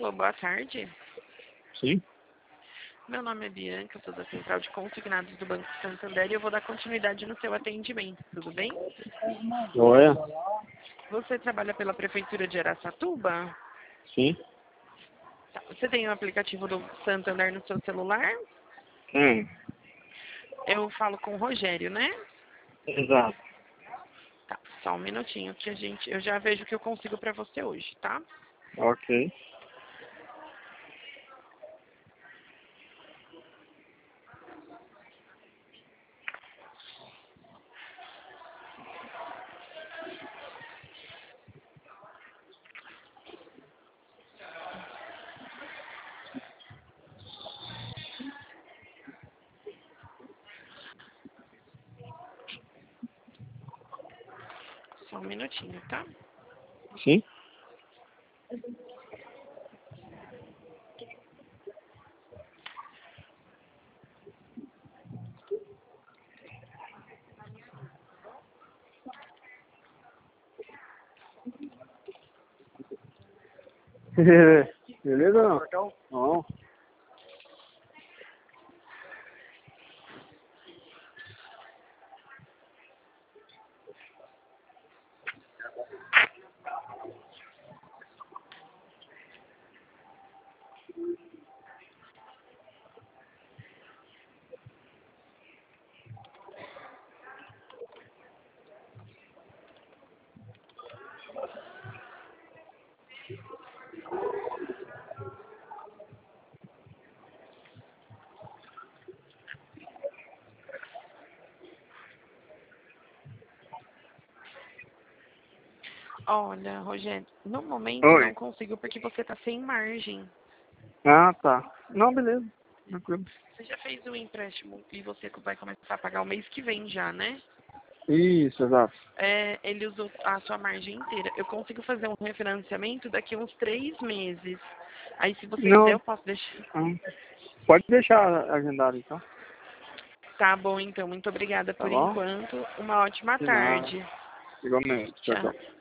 Alô, boa tarde. Sim? Meu nome é Bianca, sou da Central de Consignados do Banco Santander e eu vou dar continuidade no seu atendimento, tudo bem? Olha? Você trabalha pela Prefeitura de Araçatuba? Sim? Tá. Você tem o aplicativo do Santander no seu celular? Eu falo com o Rogério, né? Exato. Tá, só um minutinho que eu já vejo o que eu consigo pra você hoje, tá? Ok. Só um minutinho, tá? Sim? Beleza ou não? Não. Olha, Rogério, no momento Oi. não consigo porque você tá sem margem. Ah, tá. Não, beleza. Tranquilo. Você já fez o empréstimo e você vai começar a pagar o mês que vem já, né? Isso, exato. É, ele usou a sua margem inteira. Eu consigo fazer um refinanciamento daqui a uns 3 meses. Aí, se você quiser, Não. eu posso deixar. Pode deixar agendado então. Tá bom, então. Muito obrigada Tá por bom? enquanto. Uma ótima De nada. tarde. Igualmente. Tchau, Tchau. tchau.